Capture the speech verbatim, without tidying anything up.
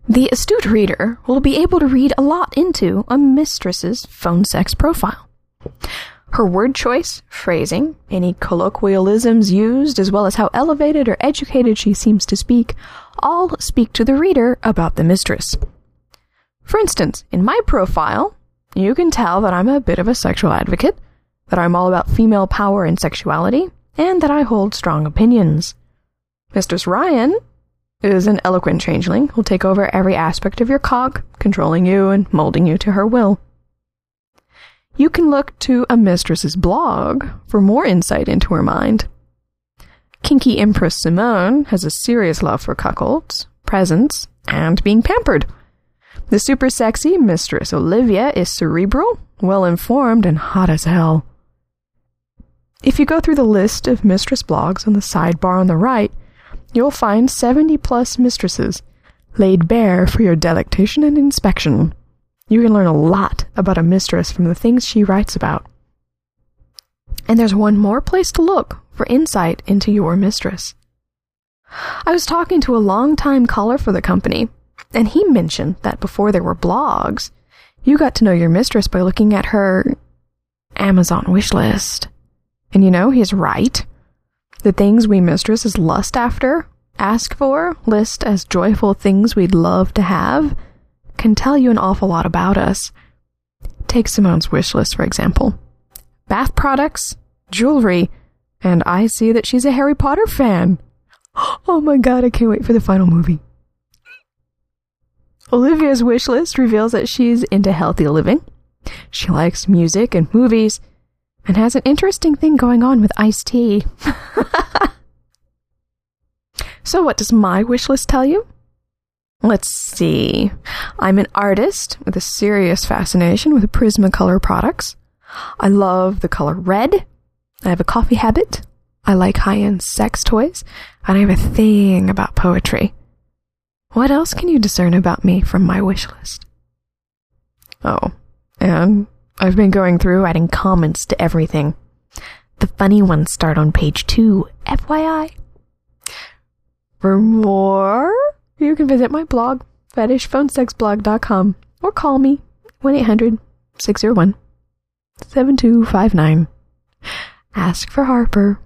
The astute reader will be able to read a lot into a mistress's phone sex profile. Her word choice, phrasing, any colloquialisms used, as well as how elevated or educated she seems to speak, all speak to the reader about the mistress. For instance, in my profile, you can tell that I'm a bit of a sexual advocate, that I'm all about female power and sexuality, and that I hold strong opinions. Mistress Ryan is an eloquent changeling who'll take over every aspect of your cog, controlling you and molding you to her will. You can look to a mistress's blog for more insight into her mind. Kinky Empress Simone has a serious love for cuckolds, presents, and being pampered. The super sexy Mistress Olivia is cerebral, well-informed, and hot as hell. If you go through the list of mistress blogs on the sidebar on the right, you'll find seventy plus mistresses laid bare for your delectation and inspection. You can learn a lot about a mistress from the things she writes about. And there's one more place to look for insight into your mistress. I was talking to a long-time caller for the company, and he mentioned that before there were blogs, you got to know your mistress by looking at her Amazon wish list. And you know, he's right. The things we mistresses lust after, ask for, list as joyful things we'd love to have, can tell you an awful lot about us. Take Simone's wish list, for example. Bath products, jewelry, and I see that she's a Harry Potter fan. Oh my god, I can't wait for the final movie. Olivia's wish list reveals that she's into healthy living. She likes music and movies, and has an interesting thing going on with iced tea. So what does my wish list tell you? Let's see. I'm an artist with a serious fascination with Prismacolor products. I love the color red. I have a coffee habit. I like high-end sex toys. And I have a thing about poetry. What else can you discern about me from my wish list? Oh, and I've been going through adding comments to everything. The funny ones start on page two, F Y I. For more, you can visit my blog, fetish phone sex blog dot com, or call me, one eight hundred, six oh one, seven two five nine. Ask for Harper.